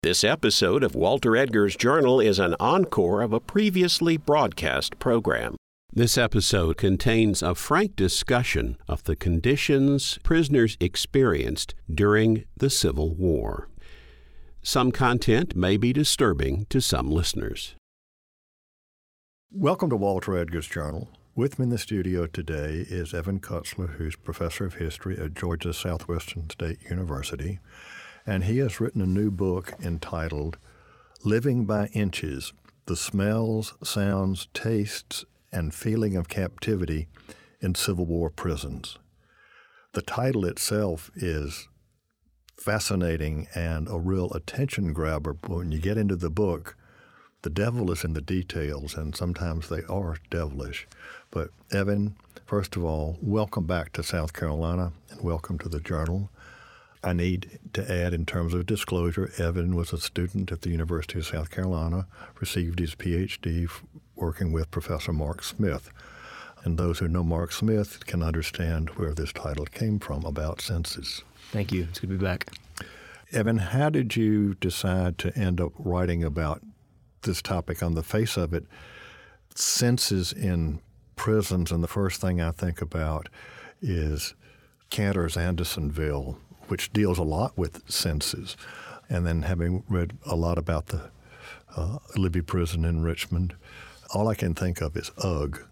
This episode of Walter Edgar's Journal is an encore of a previously broadcast program. This episode contains a frank discussion of the conditions prisoners experienced during the Civil War. Some content may be disturbing to some listeners. Welcome to Walter Edgar's Journal. With me in the studio today is Evan Kutzler, who's professor of history at Georgia Southwestern State University, and he has written a new book entitled Living by Inches: The Smells, Sounds, Tastes, and Feeling of Captivity in Civil War Prisons. The title itself is fascinating and a real attention grabber. When you get into the book, the devil is in the details, and sometimes they are devilish. But Evan, first of all, welcome back to South Carolina and welcome to the Journal. I need to add, in terms of disclosure, Evan was a student at the University of South Carolina, received his Ph.D. working with Professor Mark Smith. And those who know Mark Smith can understand where this title came from, about senses. Thank you. It's good to be back. Evan, how did you decide to end up writing about this topic? On the face of it, senses in prisons, and the first thing I think about is Cantor's Andersonville, which deals a lot with senses. And then having read a lot about the Libby Prison in Richmond, all I can think of is ugh.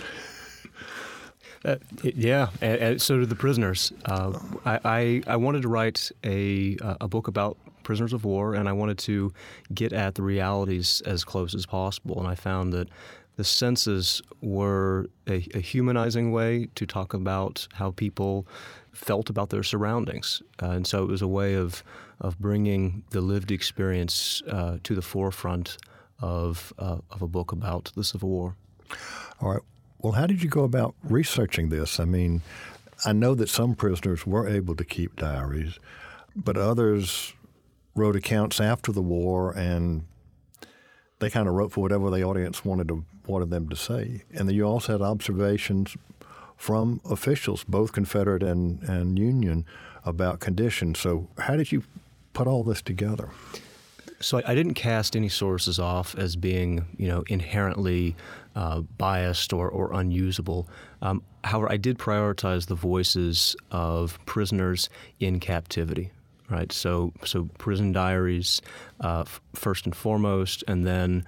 And so did the prisoners. I wanted to write a book about prisoners of war, and I wanted to get at the realities as close as possible. And I found that the senses were a humanizing way to talk about how people felt about their surroundings. And so it was a way of bringing the lived experience to the forefront of a book about the Civil War. All right. Well, how did you go about researching this? I mean, I know that some prisoners were able to keep diaries, but others wrote accounts after the war, and they kind of wrote for whatever the audience wanted them to say. And then you also had observations from officials, both Confederate and Union, about conditions. So how did you put all this together? So I didn't cast any sources off as being, inherently biased or unusable. However, I did prioritize the voices of prisoners in captivity. Right, so prison diaries first and foremost, and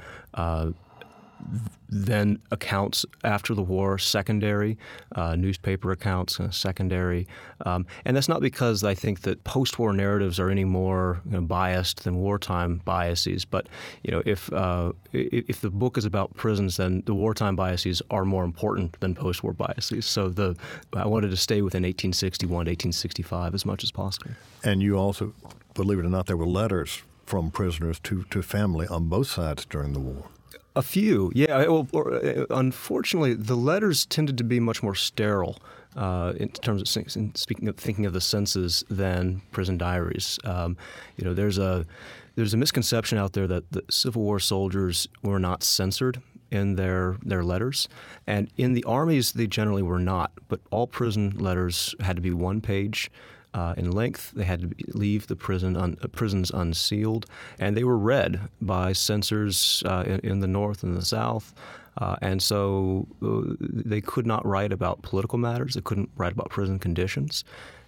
then accounts after the war, secondary, newspaper accounts, secondary. And that's not because I think that post-war narratives are any more biased than wartime biases. But if the book is about prisons, then the wartime biases are more important than post-war biases. So I wanted to stay within 1861 to 1865 as much as possible. And you also, believe it or not, there were letters from prisoners to family on both sides during the war. A few, yeah. Well, unfortunately, the letters tended to be much more sterile in terms of thinking of the senses than prison diaries. There's a misconception out there that the Civil War soldiers were not censored in their letters, and in the armies they generally were not. But all prison letters had to be one page in length. They had to leave the prisons unsealed, and they were read by censors in the North and the South. And so they could not write about political matters. They couldn't write about prison conditions.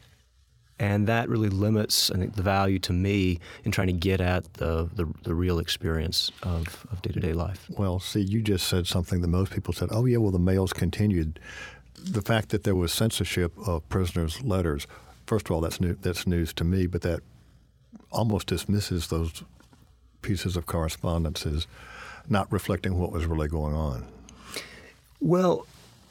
And that really limits, I think, the value to me in trying to get at the real experience of day-to-day life. Well, see, you just said something that most people said, oh, yeah, well, the mails continued. The fact that there was censorship of prisoners' letters, first of all, that's news to me, but that almost dismisses those pieces of correspondence as not reflecting what was really going on. Well,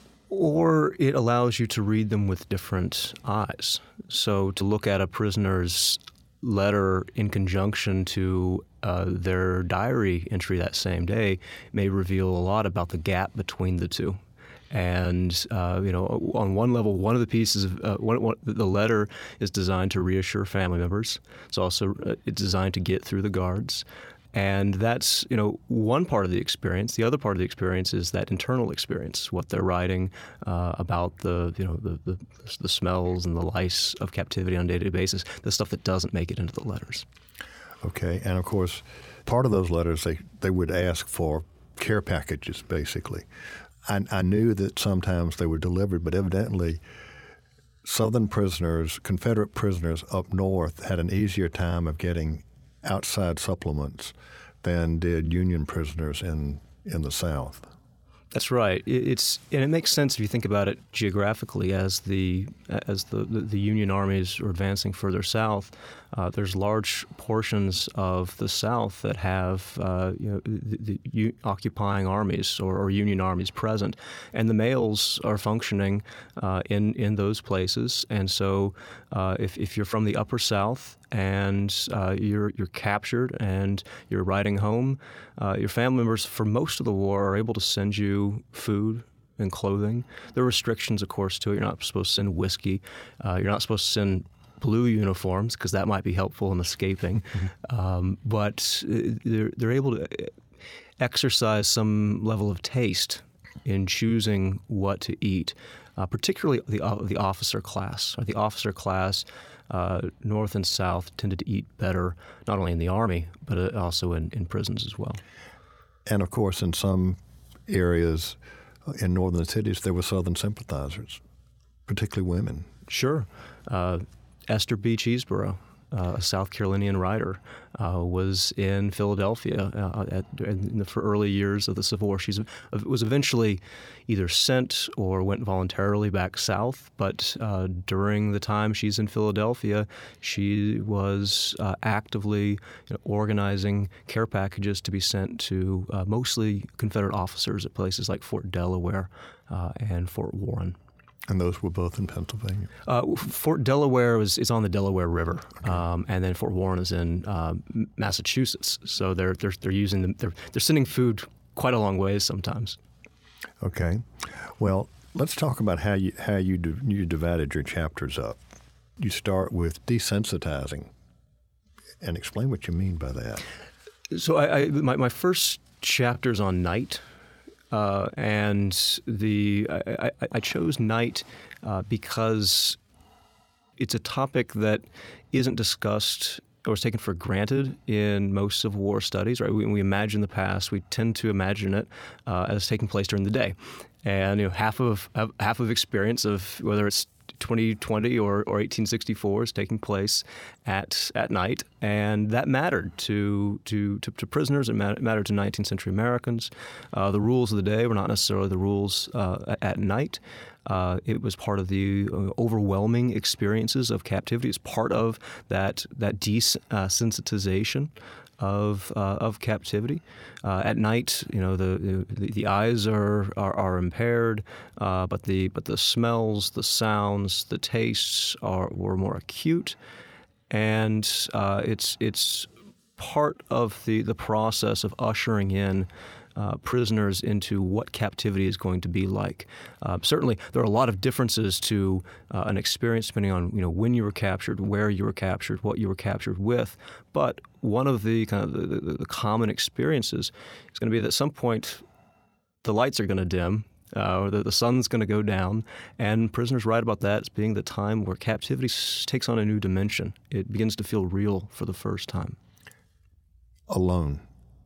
or it allows you to read them with different eyes. So to look at a prisoner's letter in conjunction to their diary entry that same day may reveal a lot about the gap between the two. And, on one level, one of the pieces of the letter is designed to reassure family members. It's also it's designed to get through the guards. And that's, one part of the experience. The other part of the experience is that internal experience, what they're writing about the smells and the lice of captivity on a day-to-day basis, the stuff that doesn't make it into the letters. Okay, and of course, part of those letters, they would ask for care packages, basically. I knew that sometimes they were delivered, but evidently Southern prisoners, Confederate prisoners up north, had an easier time of getting outside supplements than did Union prisoners in the South. That's right. And it makes sense if you think about it geographically. As the Union armies are advancing further south, there's large portions of the South that have the occupying armies or Union armies present, and the males are functioning in those places. And so, if you're from the Upper South and you're captured and you're riding home, your family members for most of the war are able to send you food and clothing. There are restrictions, of course, to it. You're not supposed to send whiskey. You're not supposed to send blue uniforms because that might be helpful in escaping. Mm-hmm. But they're able to exercise some level of taste in choosing what to eat, particularly the officer class. The officer class, North and South, tended to eat better, not only in the Army, but also in prisons as well. And, of course, in some areas in northern cities, there were Southern sympathizers, particularly women. Sure. Esther B. Cheeseborough, a South Carolinian writer, was in Philadelphia in the early years of the Civil War. She was eventually either sent or went voluntarily back south, but during the time she's in Philadelphia, she was actively organizing care packages to be sent to mostly Confederate officers at places like Fort Delaware and Fort Warren. And those were both in Pennsylvania? Fort Delaware is on the Delaware River, okay. And then Fort Warren is in Massachusetts. So they're using they're sending food quite a long ways sometimes. Okay, well, let's talk about how you divided your chapters up. You start with desensitizing, and explain what you mean by that. So my first chapter's on night. And I chose night because it's a topic that isn't discussed or is taken for granted in most Civil War studies. Right? When we imagine the past, we tend to imagine it as taking place during the day, and half of experience of whether it's 2020 or 1864 is taking place at night, and that mattered to prisoners. It mattered to 19th century Americans. The rules of the day were not necessarily the rules at night. It was part of the overwhelming experiences of captivity. It's part of that desensitization of captivity. At night, the eyes are impaired, but the smells, the sounds, the tastes were more acute, and it's part of the process of ushering in prisoners into what captivity is going to be like. Certainly, there are a lot of differences to an experience depending on when you were captured, where you were captured, what you were captured with. But one of the kind of the common experiences is going to be that at some point the lights are going to dim, or the sun's going to go down, and prisoners write about that as being the time where captivity takes on a new dimension. It begins to feel real for the first time. Alone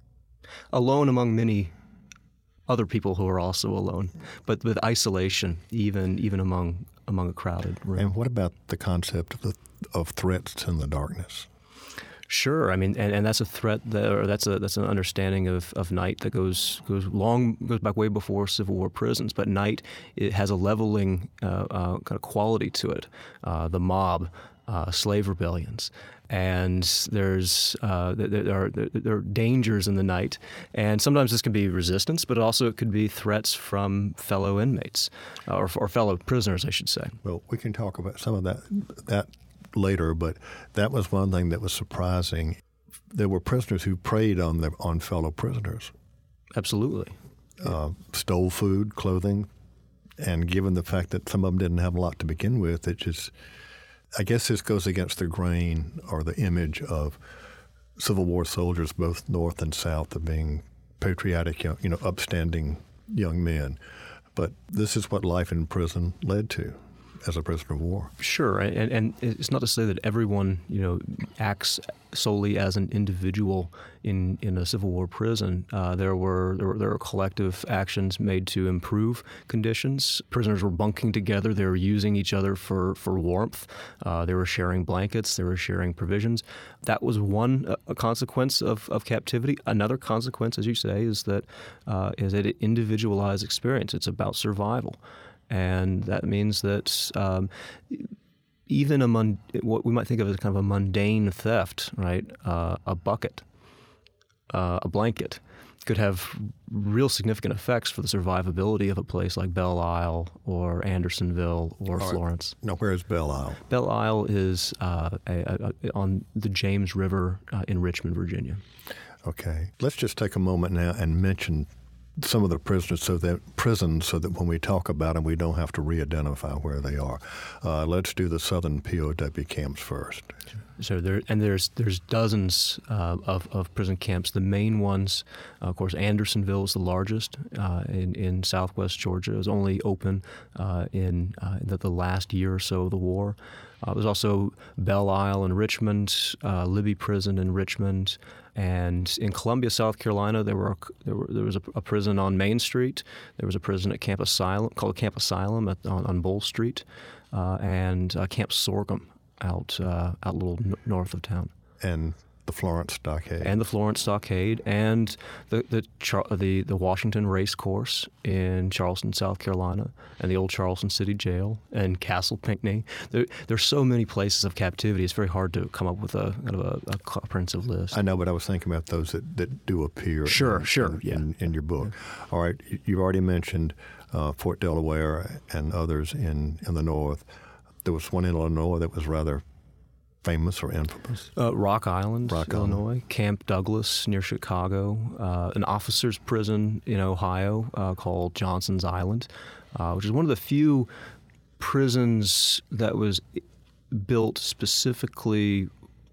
among many other people who are also alone, but with isolation, even among a crowded room. And what about the concept of threats in the darkness? Sure, I mean, and that's a threat that's an understanding of night that goes back way before Civil War prisons. But night, it has a leveling kind of quality to it. The mob, slave rebellions. And there are dangers in the night, and sometimes this can be resistance, but also it could be threats from fellow inmates or fellow prisoners, I should say. Well, we can talk about some of that later, but that was one thing that was surprising. There were prisoners who preyed on fellow prisoners. Absolutely. Stole food, clothing, and given the fact that some of them didn't have a lot to begin with, it just, I guess this goes against the grain or the image of Civil War soldiers, both North and South, of being patriotic, upstanding young men. But this is what life in prison led to. as a prisoner of war. Sure, and it's not to say that everyone acts solely as an individual in a Civil War prison. There were collective actions made to improve conditions. Prisoners were bunking together. They were using each other for warmth. They were sharing blankets. They were sharing provisions. That was one a consequence of captivity. Another consequence, as you say, is that an individualized experience. It's about survival. And that means that even what we might think of as kind of a mundane theft, right? A bucket, a blanket, could have real significant effects for the survivability of a place like Belle Isle or Andersonville or Florence. Now, where is Belle Isle? Belle Isle is on the James River in Richmond, Virginia. Okay. Let's just take a moment now and mention some of the prisoners so that when we talk about them, we don't have to re-identify where they are. Let's do the southern POW camps first. So there's dozens of prison camps. The main ones, of course, Andersonville is the largest in southwest Georgia. It was only open in the last year or so of the war. There's also Belle Isle in Richmond, Libby Prison in Richmond, and in Columbia, South Carolina, there was a prison on Main Street. There was a prison at Camp Asylum called Camp Asylum on Bull Street, and Camp Sorghum out a little north of town. And the Florence Stockade. And the Florence Stockade, and the Washington Race Course in Charleston, South Carolina, and the old Charleston City Jail, and Castle Pinckney. There's so many places of captivity. It's very hard to come up with a comprehensive list. I know, but I was thinking about those that do appear in your book. Yeah. All right, you've already mentioned Fort Delaware and others in the north. There was one in Illinois that was rather famous or infamous? Rock Island, Illinois. Camp Douglas near Chicago. An officer's prison in Ohio called Johnson's Island, which is one of the few prisons that was built specifically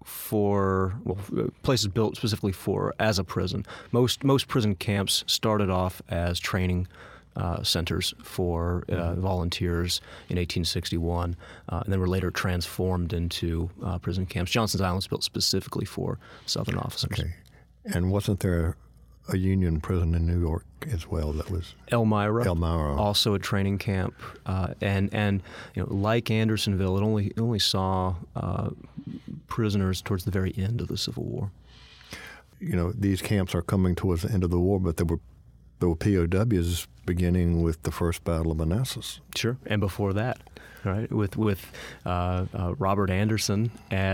places built specifically as a prison. Most prison camps started off as training centers for volunteers in 1861, and then were later transformed into prison camps. Johnson's Island was built specifically for Southern officers. Okay. And wasn't there a Union prison in New York as well that was? Elmira. Also a training camp. And like Andersonville, it only saw prisoners towards the very end of the Civil War. These camps are coming towards the end of the war, but there were POWs beginning with the First Battle of Manassas. Sure, and before that, right, with Robert Anderson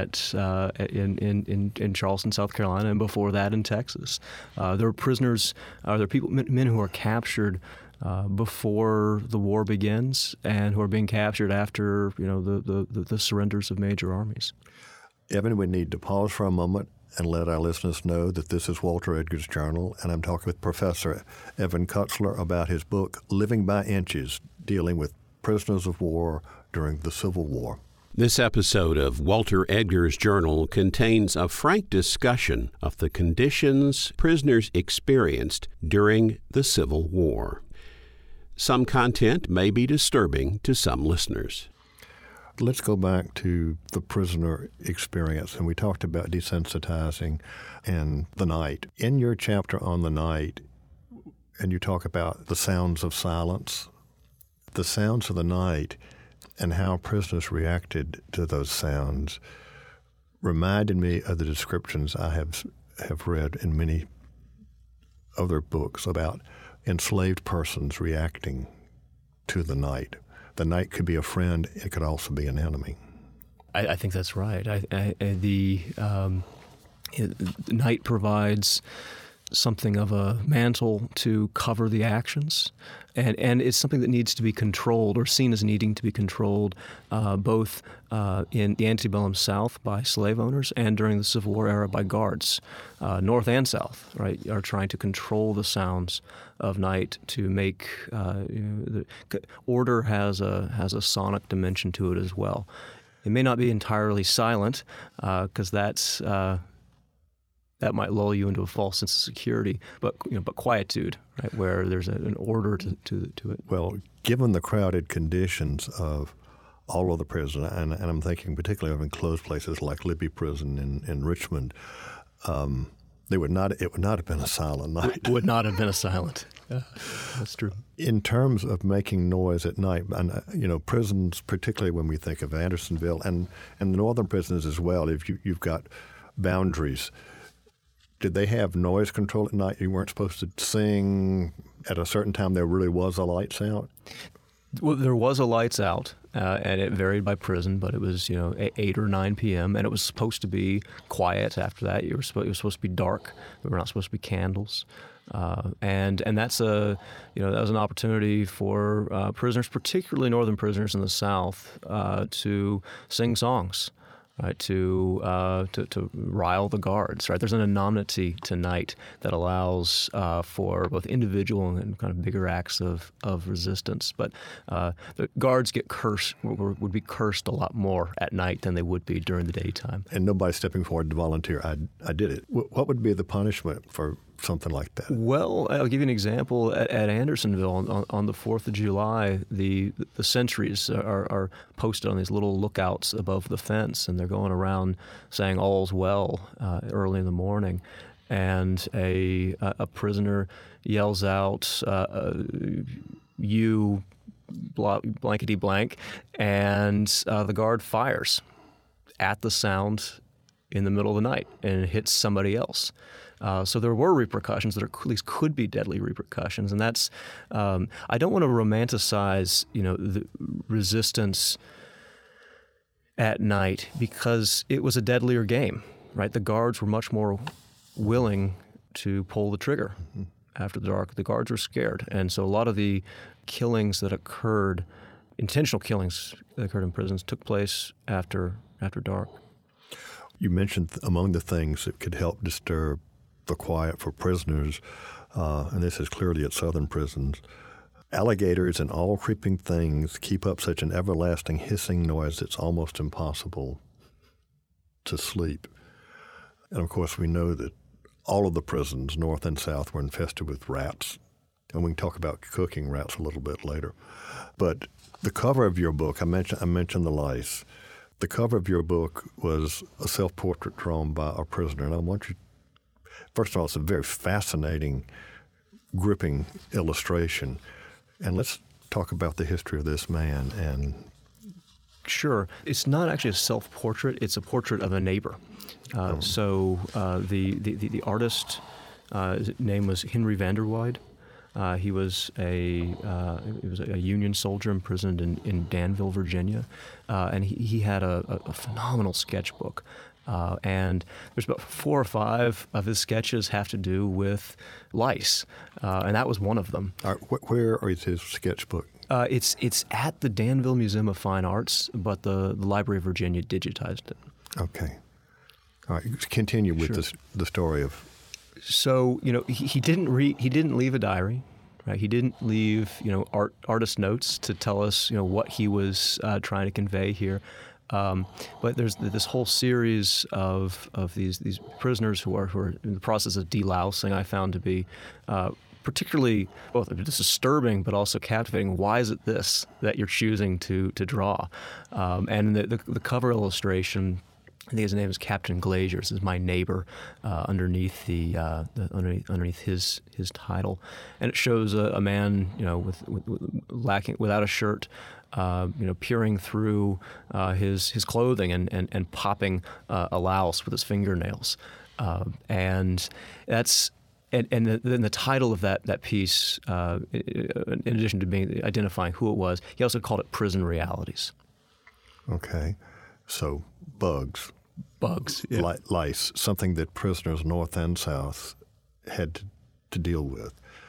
in Charleston, South Carolina, and before that in Texas. There were prisoners, men who are captured before the war begins, and who are being captured after the surrenders of major armies. Evan, we need to pause for a moment and let our listeners know that this is Walter Edgar's Journal, and I'm talking with Professor Evan Kutzler about his book, Living by Inches, dealing with prisoners of war during the Civil War. This episode of Walter Edgar's Journal contains a frank discussion of the conditions prisoners experienced during the Civil War. Some content may be disturbing to some listeners. Let's go back to the prisoner experience, and we talked about desensitizing and the night. In your chapter on the night, and you talk about the sounds of silence, the sounds of the night, and how prisoners reacted to those sounds reminded me of the descriptions I have read in many other books about enslaved persons reacting to the night. The night could be a friend. It could also be an enemy. I think that's right. The night provides something of a mantle to cover the actions, and it's something that needs to be controlled or seen as needing to be controlled both in the antebellum South by slave owners and during the Civil War era by guards, North and South, right, are trying to control the sounds of night to make the order has a sonic dimension to it as well. It may not be entirely silent because that might lull you into a false sense of security, but quietude, right, where there's an order to it. Well, given the crowded conditions of all of the prisons, and I'm thinking particularly of enclosed places like Libby Prison in Richmond, it would not have been a silent night. Would not have been a silent. Yeah, that's true. In terms of making noise at night, and prisons, particularly when we think of Andersonville and the northern prisons as well, if you've got boundaries, did they have noise control at night? You weren't supposed to sing at a certain time. There really was a lights out? Well, there was a lights out, and it varied by prison, but it was 8 or 9 p.m. and it was supposed to be quiet after that. It was supposed to be dark. There were not supposed to be candles, and that's that was an opportunity for prisoners, particularly northern prisoners in the South, to sing songs. Right, to rile the guards. Right, there's an anonymity to night that allows for both individual and kind of bigger acts of resistance. But the guards would be cursed a lot more at night than they would be during the daytime. And nobody stepping forward to volunteer. I did it. What would be the punishment for something like that? Well, I'll give you an example. At Andersonville on the 4th of July, the sentries are posted on these little lookouts above the fence, and they're going around saying all's well early in the morning. And a prisoner yells out, you blankety blank, and the guard fires at the sound in the middle of the night and hits somebody else. So there were repercussions that at least could be deadly repercussions, and that's I don't want to romanticize the resistance at night because it was a deadlier game, right? The guards were much more willing to pull the trigger after the dark. The guards were scared, and so a lot of the killings that occurred, intentional killings that occurred in prisons, took place after dark. You mentioned among the things that could help disturb the quiet for prisoners, and this is clearly at southern prisons, alligators and all creeping things keep up such an everlasting hissing noise it's almost impossible to sleep. And of course we know that all of the prisons, north and south, were infested with rats. And we can talk about cooking rats a little bit later. But the cover of your book, I mentioned the lice. The cover of your book was a self-portrait drawn by a prisoner. And I want you, first of all, it's a very fascinating, gripping illustration. And let's talk about the history of this man. And sure. It's not actually a self-portrait. It's a portrait of a neighbor. So the artist, his name was Henry Vanderweide. He was a Union soldier imprisoned in Danville, Virginia, and he had a phenomenal sketchbook. And there's about 4 or 5 of his sketches have to do with lice, and that was one of them. Where is his sketchbook? It's at the Danville Museum of Fine Arts, but the Library of Virginia digitized it. Okay. All right. Continue with the story of. So he didn't leave a diary, right? He didn't leave artist notes to tell us what he was trying to convey here. But there's this whole series of these prisoners who are in the process of delousing. I found to be particularly both disturbing but also captivating. Why is it this that you're choosing to draw? And the cover illustration, I think his name is Captain Glaziers, is my neighbor underneath underneath his title, and it shows a man without a shirt, peering through his clothing and popping a louse with his fingernails, and that's. And then the title of that piece, in addition to identifying who it was, he also called it Prison Realities. Okay, so bugs, yeah. Lice, something that prisoners north and south had to deal with.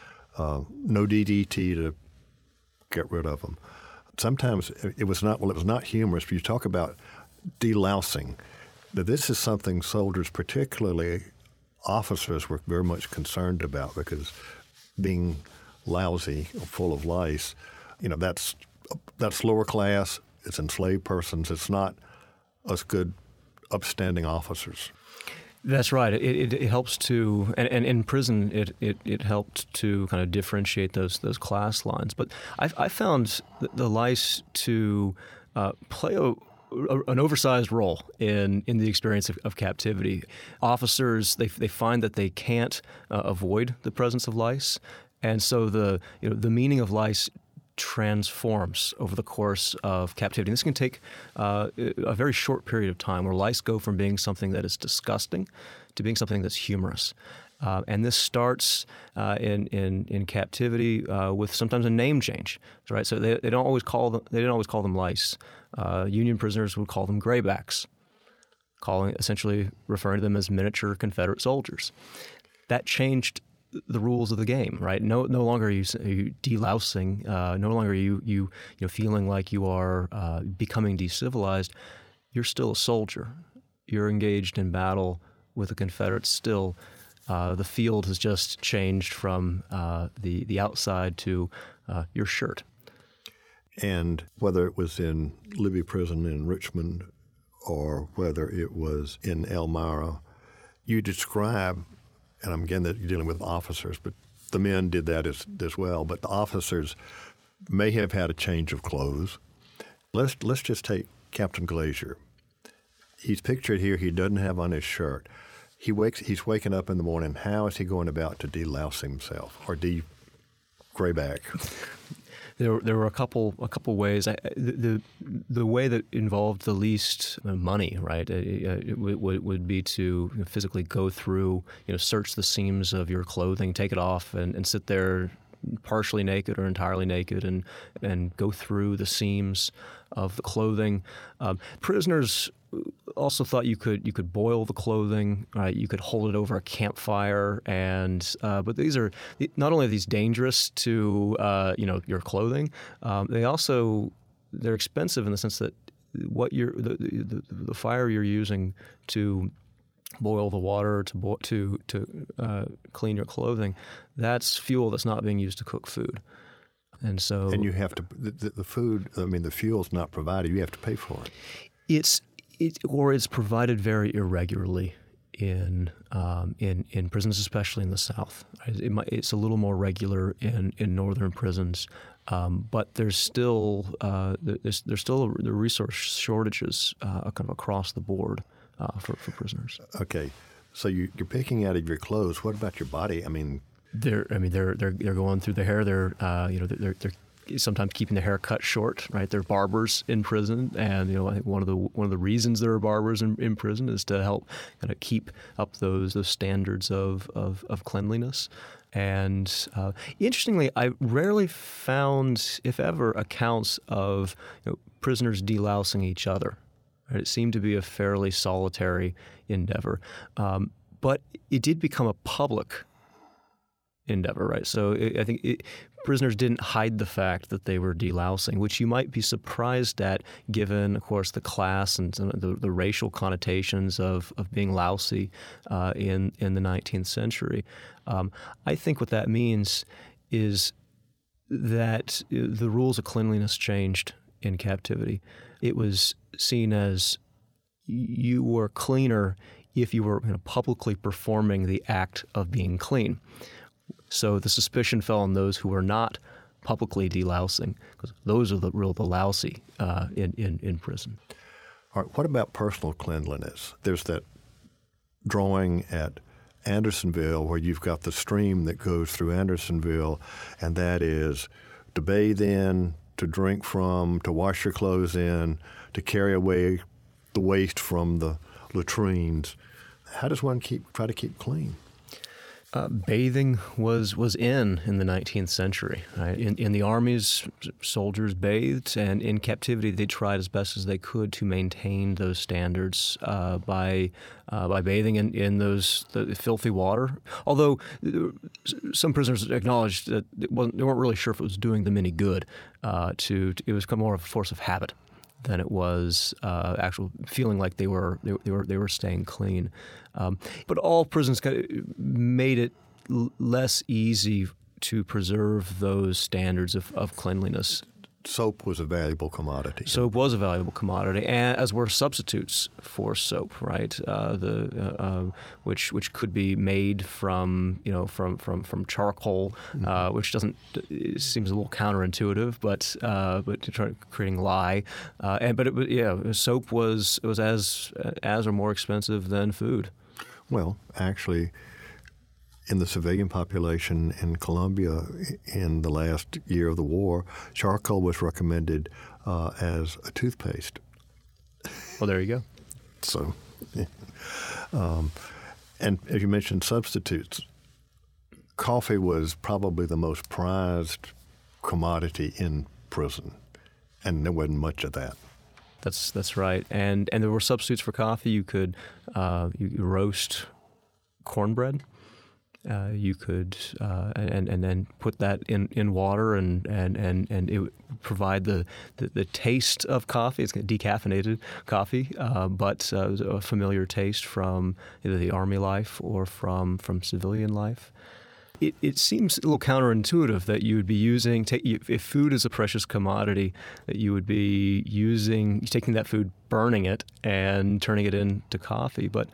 No DDT to get rid of them. Sometimes it was not humorous, but you talk about delousing. That this is something soldiers, particularly officers, were very much concerned about, because being lousy or full of lice, that's lower class. It's enslaved persons. It's not us good, upstanding officers. That's right. It helps to, and in prison it helped to kind of differentiate those class lines. But I found the lice to play an oversized role in the experience of captivity. Officers, they find that they can't avoid the presence of lice, and so the meaning of lice transforms over the course of captivity. And this can take a very short period of time, where lice go from being something that is disgusting to being something that's humorous. And this starts in captivity with sometimes a name change, right? So they didn't always call them lice. Union prisoners would call them graybacks, essentially referring to them as miniature Confederate soldiers. That changed the rules of the game, right? No longer are you delousing. No longer are you feeling like you are becoming decivilized. You're still a soldier. You're engaged in battle with the Confederates still. The field has just changed from the outside to your shirt. And whether it was in Libby Prison in Richmond or whether it was in Elmira, you describe, and I'm again that you're dealing with officers, but the men did that as well. But the officers may have had a change of clothes. Let's just take Captain Glazier. He's pictured here. He doesn't have on his shirt. He's waking up in the morning. How is he going about to delouse himself or de-grayback? There were a couple ways. The way that involved the least money, right, it would be to physically go through, search the seams of your clothing, take it off, and sit there partially naked or entirely naked, and go through the seams of the clothing. Prisoners also thought you could boil the clothing, right? You could hold it over a campfire, but these are not only are these dangerous to your clothing, they're expensive in the sense that the fire you're using to boil the water to clean your clothing, that's fuel that's not being used to cook food. And you have to the food. I mean, the fuel's not provided. You have to pay for it. It's provided very irregularly in prisons, especially in the South. It's a little more regular in northern prisons, but there's still the resource shortages kind of across the board for prisoners. Okay, so you're picking out of your clothes. What about your body? I mean, they're going through the hair. They're sometimes keeping the hair cut short, right? They're barbers in prison, and I think one of the reasons there are barbers in prison is to help kind of keep up those standards of cleanliness. And interestingly, I rarely found, if ever, accounts of prisoners delousing each other. Right? It seemed to be a fairly solitary endeavor, but it did become a public endeavor, right? So I think prisoners didn't hide the fact that they were delousing, which you might be surprised at, given, of course, the class and the racial connotations of being lousy in the 19th century. I think what that means is that the rules of cleanliness changed in captivity. It was seen as you were cleaner if you were publicly performing the act of being clean. So the suspicion fell on those who were not publicly delousing, because those are the lousy in prison. All right, what about personal cleanliness? There's that drawing at Andersonville where you've got the stream that goes through Andersonville, and that is to bathe in, to drink from, to wash your clothes in, to carry away the waste from the latrines. How does one try to keep clean? Bathing was in the 19th century. Right? In the armies, soldiers bathed, and in captivity, they tried as best as they could to maintain those standards by bathing in the filthy water. Although some prisoners acknowledged that they weren't really sure if it was doing them any good. It was more of a force of habit than it was actual feeling like they were staying clean. But all prisons made it less easy to preserve those standards of cleanliness soap was a valuable commodity. Soap was a valuable commodity, and as were substitutes for soap, right? Which could be made from charcoal, which it seems a little counterintuitive, but to try creating lye, soap was as or more expensive than food. Well, actually, in the civilian population in Colombia in the last year of the war, charcoal was recommended as a toothpaste. Well, there you go. So, and as you mentioned, substitutes. Coffee was probably the most prized commodity in prison, and there wasn't much of that. That's right. And there were substitutes for coffee. You could you roast cornbread. You could and then put that in water and it would provide the taste of coffee. It's decaffeinated coffee, but a familiar taste from either the army life or from civilian life. It seems a little counterintuitive that you would be using, if food is a precious commodity, that you would be taking that food, burning it, and turning it into coffee. But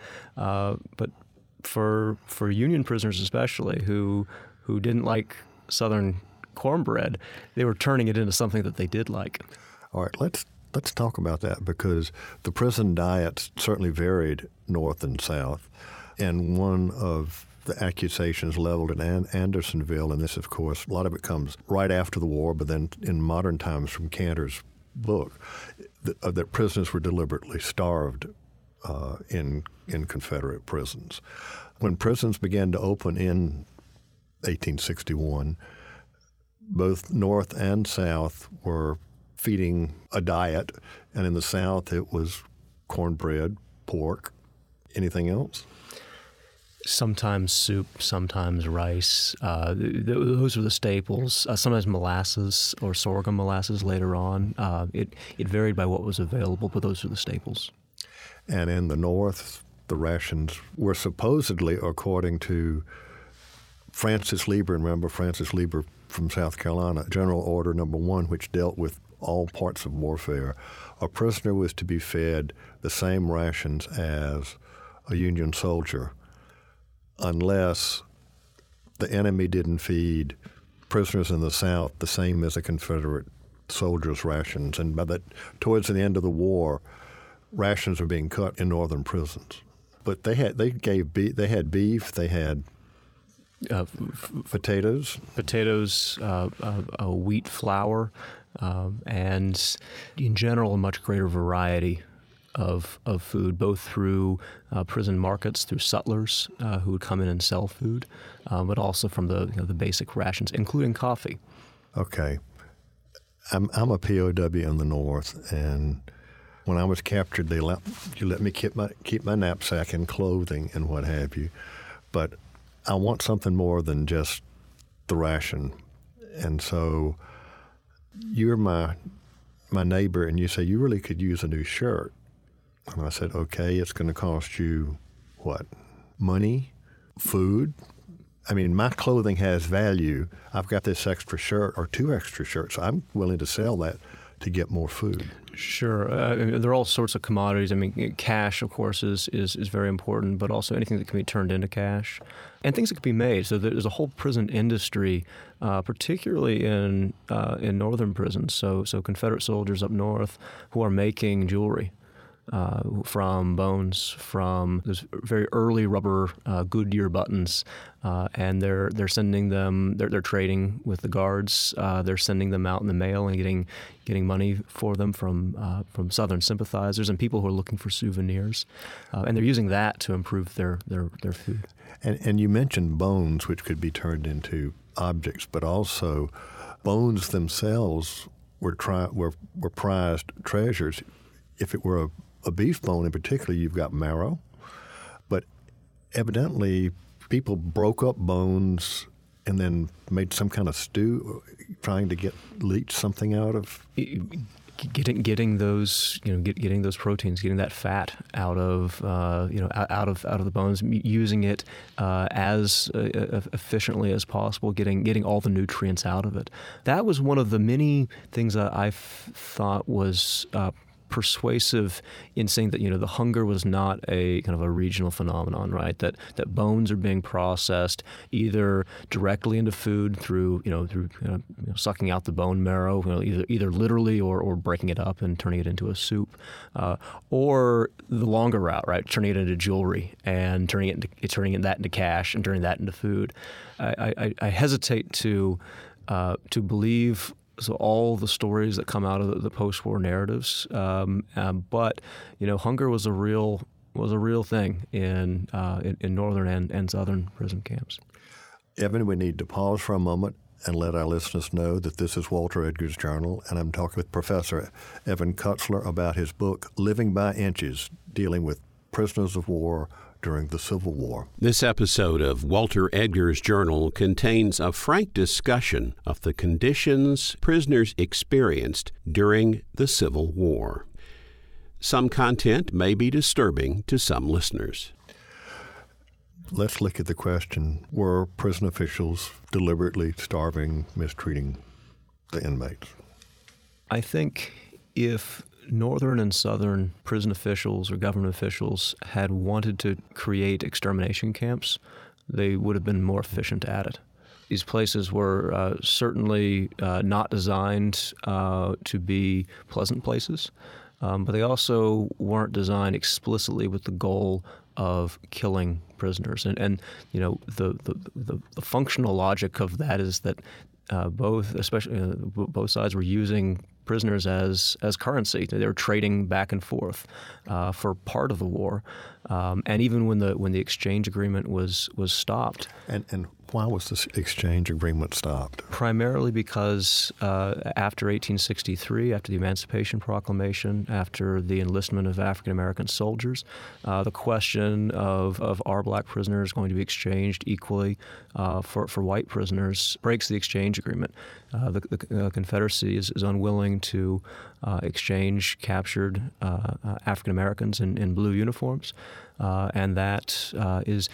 for Union prisoners especially, who didn't like Southern cornbread, they were turning it into something that they did like. All right, let's talk about that, because the prison diets certainly varied North and South, and one of the accusations leveled at Andersonville, and this, of course, a lot of it comes right after the war, but then in modern times from Cantor's book, that prisoners were deliberately starved in Confederate prisons. When prisons began to open in 1861, both North and South were feeding a diet, and in the South it was cornbread, pork. Anything else? Sometimes soup, sometimes rice. Those are the staples. Sometimes molasses or sorghum molasses later on. It varied by what was available, but those are the staples. And in the North, the rations were supposedly, according to Francis Lieber, remember Francis Lieber from South Carolina, General Order No. 1, which dealt with all parts of warfare, a prisoner was to be fed the same rations as a Union soldier, unless the enemy didn't feed prisoners in the South the same as the Confederate soldiers' rations. And towards the end of the war, rations were being cut in northern prisons. But they had beef, they had potatoes, wheat flour, and in general a much greater variety of food, both through prison markets, through sutlers who would come in and sell food, but also from the basic rations, including coffee. Okay, I'm a POW in the North, and when I was captured, you let me keep my knapsack and clothing and what have you, but I want something more than just the ration, and so you're my neighbor, and you say you really could use a new shirt. And I said, okay, it's going to cost you what? Money? Food? I mean, my clothing has value. I've got this extra shirt or two extra shirts. I'm willing to sell that to get more food. Sure. There are all sorts of commodities. I mean, cash, of course, is very important, but also anything that can be turned into cash and things that can be made. So there's a whole prison industry, particularly in northern prisons. So Confederate soldiers up north who are making jewelry. From bones, from those very early rubber Goodyear buttons, and they're sending them. They're trading with the guards. They're sending them out in the mail and getting money for them from Southern sympathizers and people who are looking for souvenirs, and they're using that to improve their food. And you mentioned bones, which could be turned into objects, but also bones themselves were prized treasures. If it were a beef bone in particular, you've got marrow. But evidently, people broke up bones and then made some kind of stew trying to leach something out of. getting those getting those proteins, getting that fat out of out of the bones, using it as efficiently as possible, getting all the nutrients out of it. That was one of the many things that I thought was persuasive in saying that the hunger was not a kind of a regional phenomenon, right? That bones are being processed either directly into food through sucking out the bone marrow, either literally or breaking it up and turning it into a soup, or the longer route, right? Turning it into jewelry and turning that into cash and turning that into food. I hesitate to believe. So all the stories that come out of the post-war narratives, but hunger was a real thing in northern and southern prison camps. Evan, we need to pause for a moment and let our listeners know that this is Walter Edgar's Journal, and I'm talking with Professor Evan Kutzler about his book, Living by Inches, dealing with prisoners of war during the Civil War. This episode of Walter Edgar's Journal contains a frank discussion of the conditions prisoners experienced during the Civil War. Some content may be disturbing to some listeners. Let's look at the question, were prison officials deliberately starving, mistreating the inmates? I think if northern and southern prison officials or government officials had wanted to create extermination camps, they would have been more efficient at it. These places were certainly not designed to be pleasant places, but they also weren't designed explicitly with the goal of killing prisoners. And the functional logic of that is that both sides were using prisoners as currency. They were trading back and forth for part of the war, and even when the exchange agreement was stopped. And why was this exchange agreement stopped? Primarily because after 1863, after the Emancipation Proclamation, after the enlistment of African American soldiers, the question of are black prisoners going to be exchanged equally for white prisoners breaks the exchange agreement. The Confederacy is unwilling to exchange captured African Americans in blue uniforms, and that is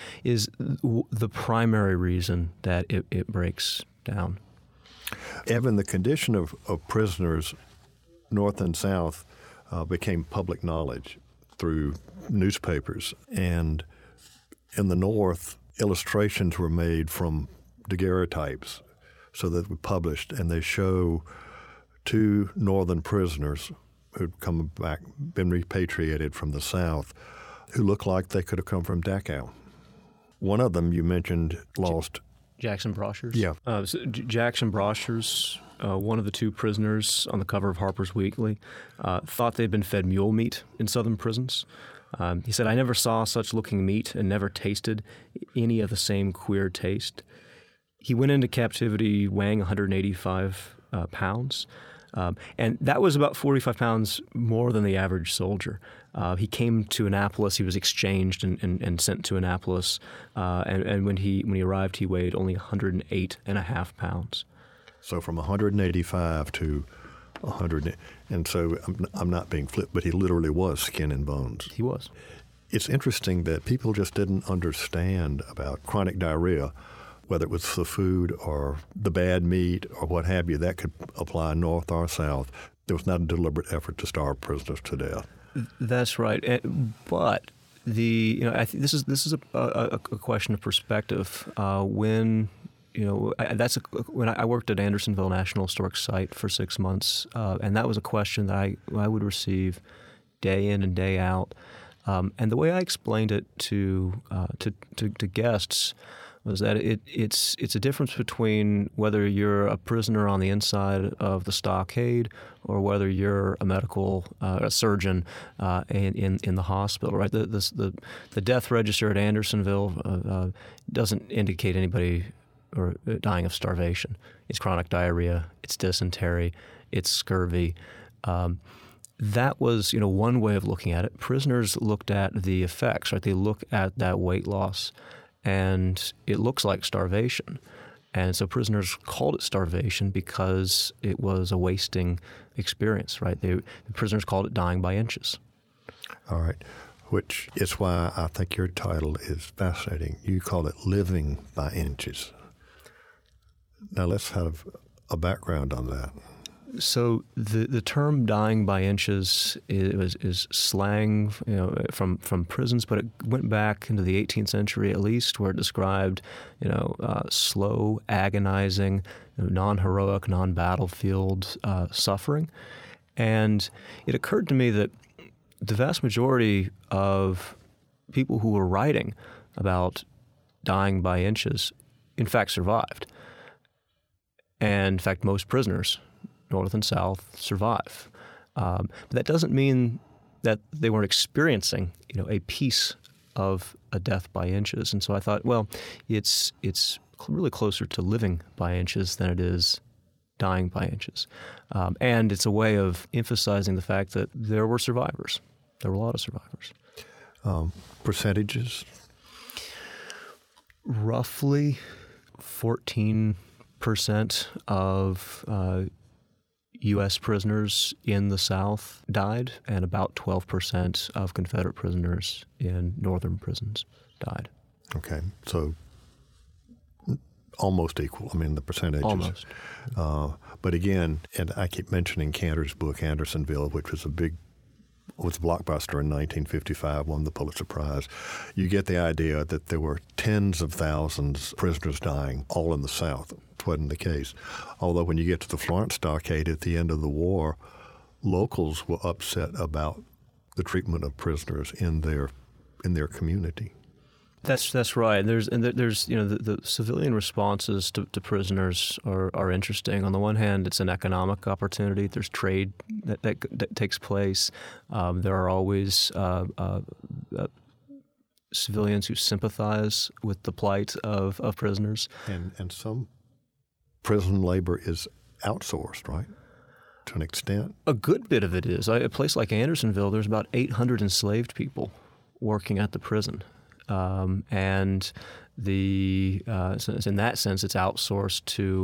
the primary reason that it breaks down. Evan, the condition of prisoners, North and South, became public knowledge through newspapers. And in the North, illustrations were made from daguerreotypes so that were published, and they show two Northern prisoners who'd come back, been repatriated from the South, who looked like they could have come from Dachau. One of them you mentioned lost. Jackson Broshers? Yeah. So Jackson Broshers, one of the two prisoners on the cover of Harper's Weekly, thought they'd been fed mule meat in southern prisons. He said, "I never saw such looking meat and never tasted any of the same queer taste." He went into captivity weighing 185 pounds. And that was about 45 pounds more than the average soldier. He came to Annapolis. He was exchanged and sent to Annapolis. And when he arrived, he weighed only 108.5 pounds. So from 185 to 100. And so I'm not being flip, but he literally was skin and bones. He was. It's interesting that people just didn't understand about chronic diarrhea, whether it was the food or the bad meat or what have you. That could apply north or south. There was not a deliberate effort to starve prisoners to death. That's right. But I think this is a question of perspective. When I worked at Andersonville National Historic Site for 6 months, and that was a question that I would receive day in and day out. And the way I explained it to guests was that it's a difference between whether you're a prisoner on the inside of the stockade or whether you're a medical a surgeon in the hospital, right? The death register at Andersonville doesn't indicate anybody or dying of starvation. It's chronic diarrhea, it's dysentery, it's scurvy. That was, one way of looking at it. Prisoners looked at the effects, right? They look at that weight loss, and it looks like starvation. And so prisoners called it starvation because it was a wasting experience, right? The prisoners called it dying by inches. All right, which is why I think your title is fascinating. You call it living by inches. Now let's have a background on that. So the term "dying by inches" is slang, from prisons, but it went back into the 18th century at least, where it described, slow, agonizing, non-heroic, non-battlefield suffering. And it occurred to me that the vast majority of people who were writing about dying by inches, in fact, survived. And in fact, most prisoners, North and South, survive. But that doesn't mean that they weren't experiencing, a piece of a death by inches. And so I thought, well, it's really closer to living by inches than it is dying by inches. And it's a way of emphasizing the fact that there were survivors. There were a lot of survivors. Percentages? Roughly 14% of U.S. prisoners in the South died, and about 12% of Confederate prisoners in northern prisons died. Okay, so almost equal. I mean, the percentages. Almost. But again, and I keep mentioning Cantor's book, Andersonville, which was a blockbuster in 1955, won the Pulitzer Prize. You get the idea that there were tens of thousands of prisoners dying all in the South. It wasn't the case. Although when you get to the Florence Stockade at the end of the war, locals were upset about the treatment of prisoners in their community. That's right. There's the civilian responses to prisoners are interesting. On the one hand, it's an economic opportunity. There's trade that takes place. There are always civilians who sympathize with the plight of prisoners. And some prison labor is outsourced, right? To an extent. A good bit of it is. A place like Andersonville, there's about 800 enslaved people working at the prison. And so in that sense, it's outsourced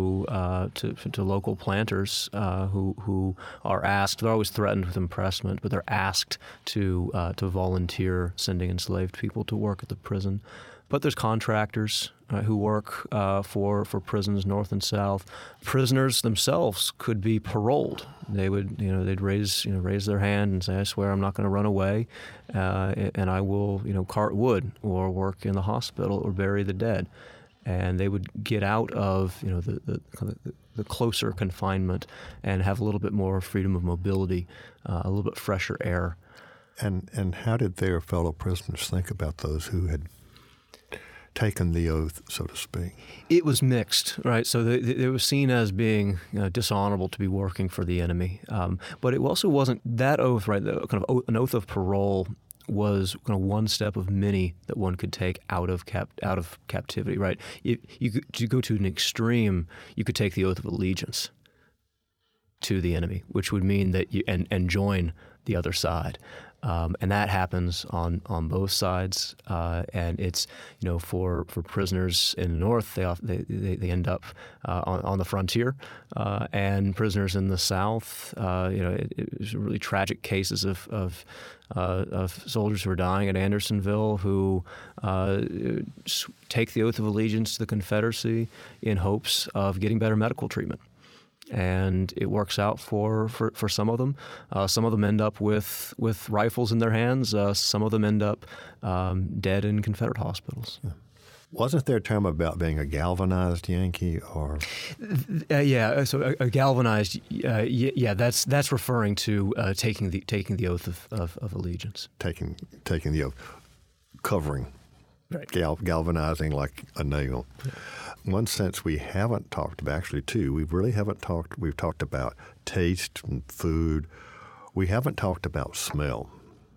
to local planters who are asked. They're always threatened with impressment, but they're asked to volunteer sending enslaved people to work at the prison. But there's contractors who work for prisons north and south. Prisoners themselves could be paroled. They'd raise their hand and say, "I swear I'm not going to run away, and I will cart wood or work in the hospital or bury the dead." And they would get out of the closer confinement and have a little bit more freedom of mobility, a little bit fresher air. And how did their fellow prisoners think about those who had taken the oath, so to speak? It was mixed, right? So it was seen as being dishonorable to be working for the enemy. But it also wasn't that oath, right? An oath of parole was kind of one step of many that one could take out of captivity, right? To go to an extreme, you could take the oath of allegiance to the enemy, which would mean that you and join the other side. And that happens on both sides, and it's for prisoners in the north they end up on the frontier, and prisoners in the south, it was really tragic cases of soldiers who are dying at Andersonville who take the oath of allegiance to the Confederacy in hopes of getting better medical treatment. And it works out for some of them. Some of them end up with rifles in their hands. Some of them end up dead in Confederate hospitals. Yeah. Wasn't there a term about being a galvanized Yankee, or? Yeah, so a galvanized. Yeah, that's referring to taking the oath of allegiance. Taking the oath, covering, right. Galvanizing like a nail. Yeah. One sense we haven't talked about, actually two, we've talked about taste and food. We haven't talked about smell.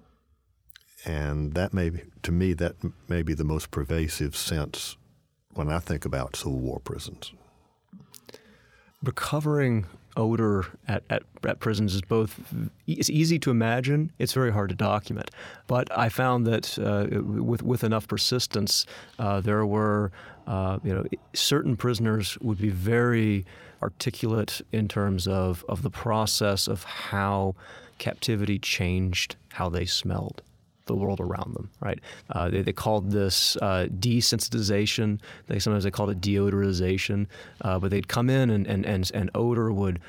And that may be the most pervasive sense when I think about Civil War prisons. recovering odor at prisons is both, it's easy to imagine, it's very hard to document. But I found that with enough persistence, there were, certain prisoners would be very articulate in terms of the process of how captivity changed how they smelled the world around them, right? They called this desensitization. Sometimes they called it deodorization. But they'd come in and odor would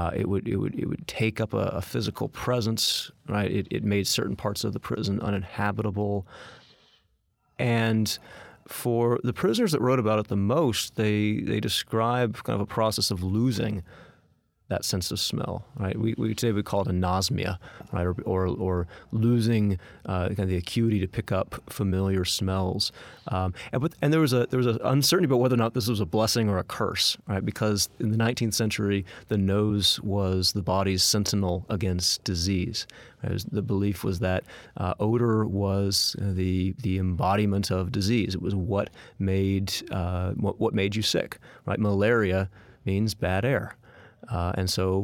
take up a physical presence, right? It made certain parts of the prison uninhabitable. And for the prisoners that wrote about it the most, they describe kind of a process of losing that sense of smell, right? We today we call it anosmia, right? Or losing kind of the acuity to pick up familiar smells. And there was an uncertainty about whether or not this was a blessing or a curse, right? Because in the 19th century, the nose was the body's sentinel against disease. Right? The belief was that odor was the embodiment of disease. It was what made you sick, right? Malaria means bad air. And so,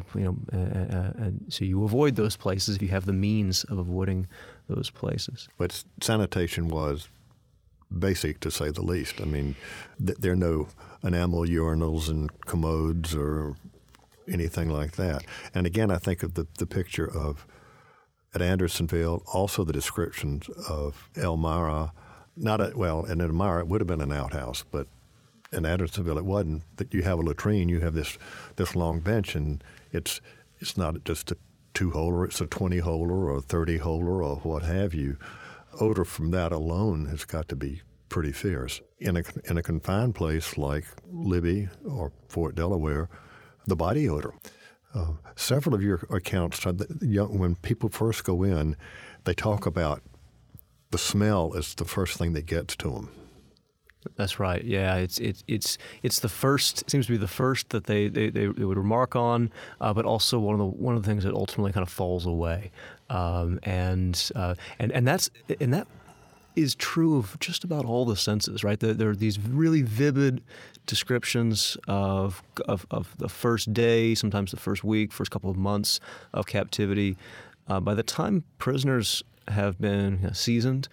so you avoid those places if you have the means of avoiding those places. But sanitation was basic, to say the least. I mean, there are no enamel urinals and commodes or anything like that. And again, I think of the picture at Andersonville, also the descriptions of Elmira. In Elmira it would have been an outhouse, but in Andersonville, it wasn't. That you have a latrine, you have this long bench, and it's not just a 2-holer, it's a 20-holer or a 30-holer or what have you. Odor from that alone has got to be pretty fierce. In a confined place like Libby or Fort Delaware, the body odor. Several of your accounts, when people first go in, they talk about the smell as the first thing that gets to them. That's right. Yeah, it's the first. It seems to be the first that they would remark on, but also one of the things that ultimately kind of falls away, and that is true of just about all the senses. Right? There are these really vivid descriptions of the first day, sometimes the first week, first couple of months of captivity. By the time prisoners have been seasoned,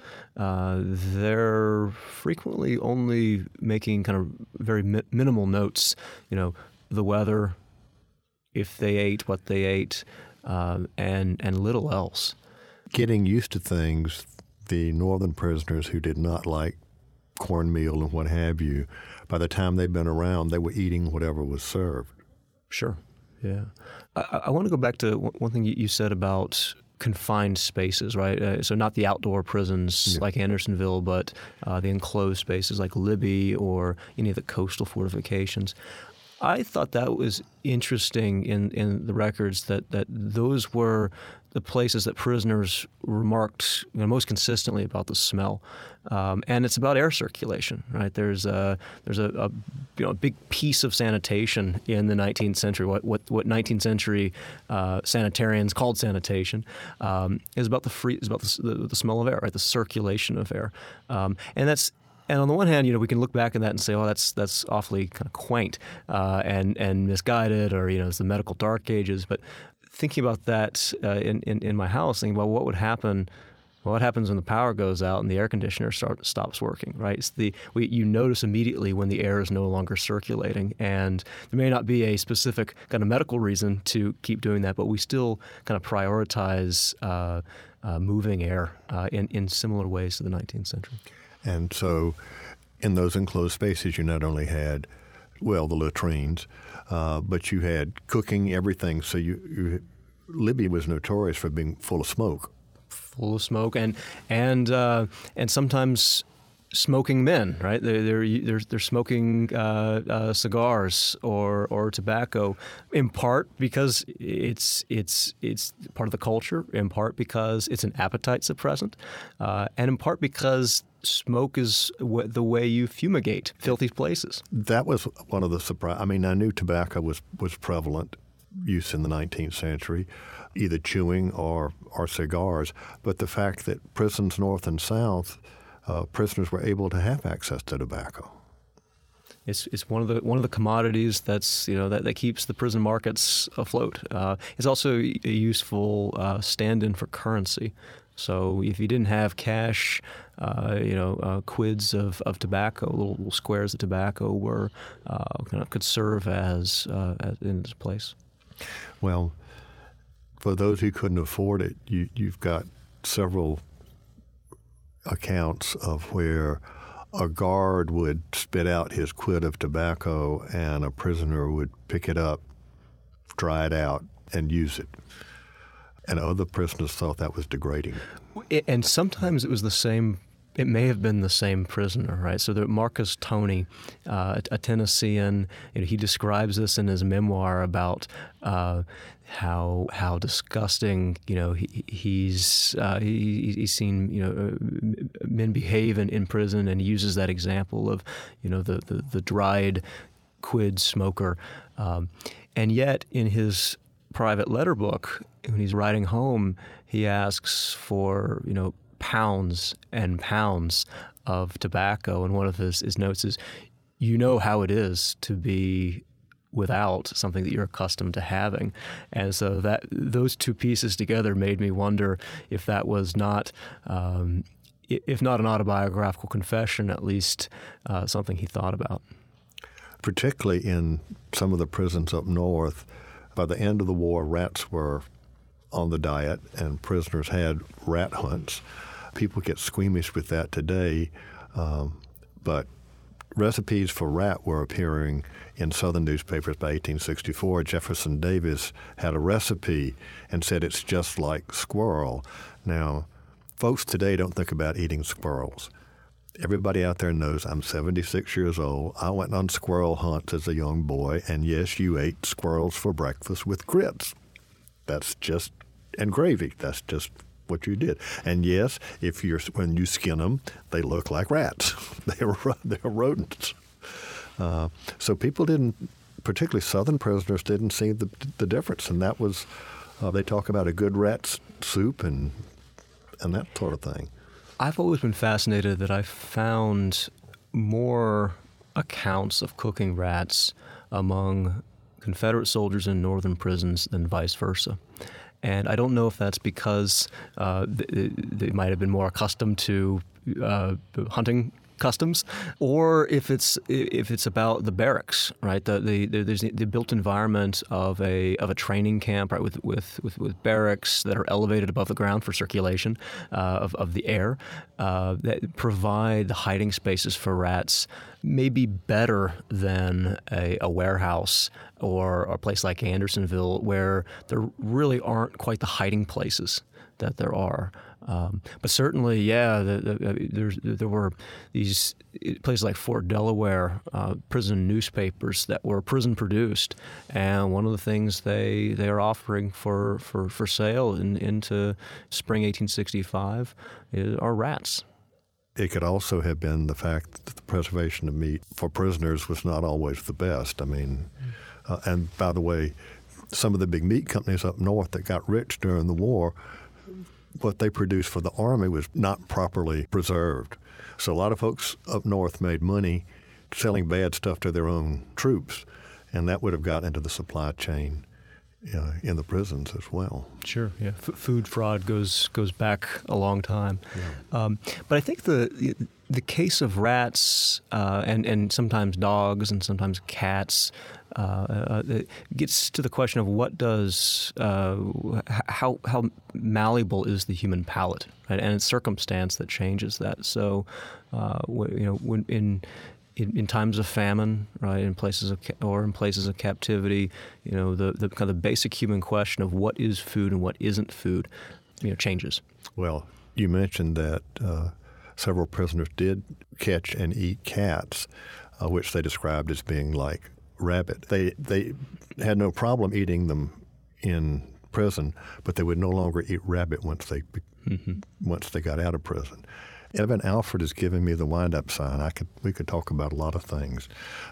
they're frequently only making kind of very minimal notes, the weather, if they ate, what they ate, and little else. Getting used to things, the northern prisoners who did not like cornmeal and what have you, by the time they'd been around, they were eating whatever was served. Sure, yeah. I want to go back to one thing you said about confined spaces, right? So not the outdoor prisons like Andersonville, but the enclosed spaces like Libby or any of the coastal fortifications. I thought that was interesting in the records that those were the places that prisoners remarked most consistently about the smell, and it's about air circulation, right? There's a big piece of sanitation in the 19th century. What 19th century sanitarians called sanitation is about the smell of air, right? The circulation of air, and on the one hand, we can look back at that and say, "Oh, that's awfully kind of quaint and misguided," or it's the medical dark ages. But thinking about that in my house, thinking about what would happen, what happens when the power goes out and the air conditioner stops working, right? You notice immediately when the air is no longer circulating, and there may not be a specific kind of medical reason to keep doing that, but we still kind of prioritize moving air in similar ways to the 19th century. And so in those enclosed spaces, you not only had, the latrines, but you had cooking, everything. So Libby was notorious for being full of smoke. Full of smoke and sometimes smoking men, right? They're smoking cigars or tobacco, in part because it's part of the culture, in part because it's an appetite suppressant, and in part because smoke is the way you fumigate filthy places. That was one of the surprise. I mean, I knew tobacco was prevalent use in the 19th century, either chewing or cigars, but the fact that prisons north and south, prisoners were able to have access to tobacco. It's one of the commodities that's that keeps the prison markets afloat. It's also a useful stand-in for currency. So if you didn't have cash, quids of tobacco, little squares of tobacco were could serve as in its place. Well, for those who couldn't afford it, you've got several accounts of where a guard would spit out his quid of tobacco and a prisoner would pick it up, dry it out, and use it. And other prisoners thought that was degrading. And sometimes it was the same. It may have been the same prisoner, right? So Marcus Toney, a Tennessean, he describes this in his memoir about how disgusting he's seen men behave in prison, and he uses that example of the dried quid smoker, and yet in his private letter book, when he's writing home, he asks for pounds and pounds of tobacco, and one of his notes is, how it is to be without something that you're accustomed to having. And so that those two pieces together made me wonder if that was not, if not an autobiographical confession, at least something he thought about. Particularly in some of the prisons up north, by the end of the war, rats were on the diet and prisoners had rat hunts. People get squeamish with that today, but recipes for rat were appearing in Southern newspapers by 1864. Jefferson Davis had a recipe and said it's just like squirrel. Now, folks today don't think about eating squirrels. Everybody out there knows I'm 76 years old. I went on squirrel hunts as a young boy, and yes, you ate squirrels for breakfast with grits. And gravy. That's just what you did. And yes, when you skin them, they look like rats. They're rodents. So people didn't, particularly Southern prisoners, didn't see the difference. And that was, they talk about a good rat soup and that sort of thing. I've always been fascinated that I found more accounts of cooking rats among Confederate soldiers in northern prisons than vice versa. And I don't know if that's because they might have been more accustomed to hunting customs, or if it's about the barracks, right? There's the built environment of a training camp, right, with barracks that are elevated above the ground for circulation of the air, that provide the hiding spaces for rats maybe better than a warehouse or a place like Andersonville, where there really aren't quite the hiding places that there are. But certainly, there were these places like Fort Delaware, prison newspapers that were prison produced, and one of the things they are offering for sale into spring 1865 are rats. It could also have been the fact that the preservation of meat for prisoners was not always the best. I mean, and by the way, some of the big meat companies up north that got rich during the war, what they produced for the Army was not properly preserved. So a lot of folks up north made money selling bad stuff to their own troops, and that would have got into the supply chain in the prisons as well. Sure, yeah. Food fraud goes back a long time. Yeah. But I think the case of rats and sometimes dogs and sometimes cats it gets to the question of what does how malleable is the human palate, right? And it's circumstance that changes that. So when in times of famine, right, in places of captivity, the kind of basic human question of what is food and what isn't food, changes. Well, you mentioned that several prisoners did catch and eat cats, which they described as being like rabbit. They had no problem eating them in prison, but they would no longer eat rabbit once they got out of prison. Evan Alford is giving me the wind-up sign. We could talk about a lot of things.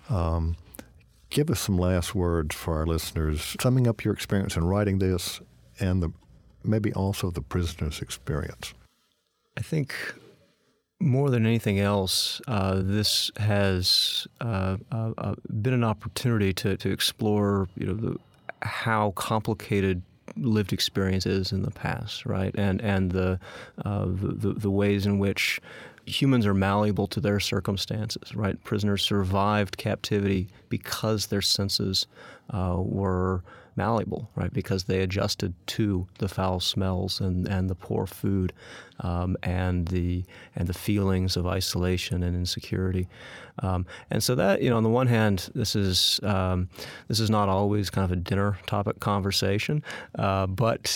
Give us some last words for our listeners, summing up your experience in writing this and maybe also the prisoner's experience. I think more than anything else, this has been an opportunity to explore, how complicated lived experience is in the past, right? And the ways in which humans are malleable to their circumstances, right? Prisoners survived captivity because their senses were malleable, right? Because they adjusted to the foul smells and the poor food, and the feelings of isolation and insecurity. And so that, on the one hand, this is not always kind of a dinner topic conversation, but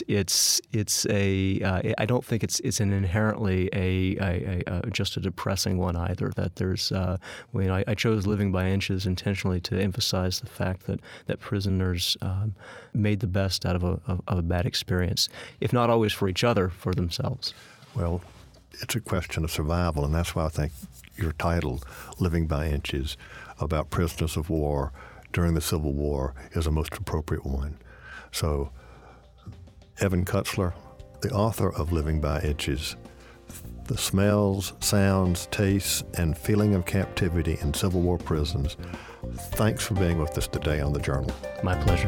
I don't think it's an inherently just a depressing one either. That there's I chose Living by Inches intentionally to emphasize the fact that prisoners made the best out of a bad experience, if not always for each other, for themselves. Well, it's a question of survival, and that's why I think your title, Living by Inches, about prisoners of war during the Civil War, is a most appropriate one. So, Evan Kutzler, the author of Living by Inches, the smells, sounds, tastes, and feeling of captivity in Civil War prisons, thanks for being with us today on The Journal. My pleasure.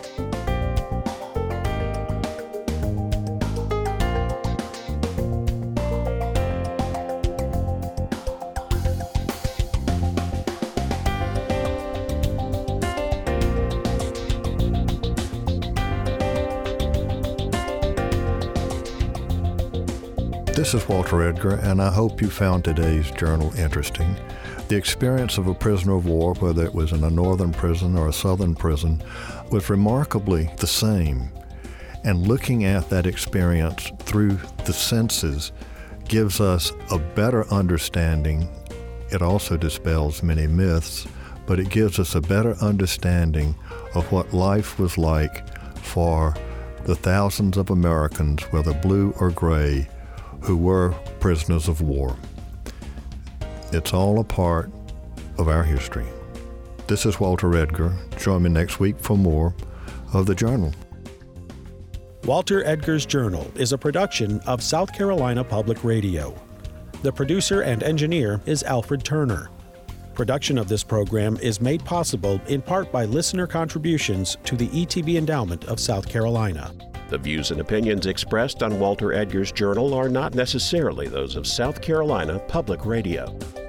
This is Walter Edgar, and I hope you found today's journal interesting. The experience of a prisoner of war, whether it was in a northern prison or a southern prison, was remarkably the same. And looking at that experience through the senses gives us a better understanding. It also dispels many myths, but it gives us a better understanding of what life was like for the thousands of Americans, whether blue or gray, who were prisoners of war. It's all a part of our history. This is Walter Edgar. Join me next week for more of The Journal. Walter Edgar's Journal is a production of South Carolina Public Radio. The producer and engineer is Alfred Turner. Production of this program is made possible in part by listener contributions to the ETB Endowment of South Carolina. The views and opinions expressed on Walter Edgar's Journal are not necessarily those of South Carolina Public Radio.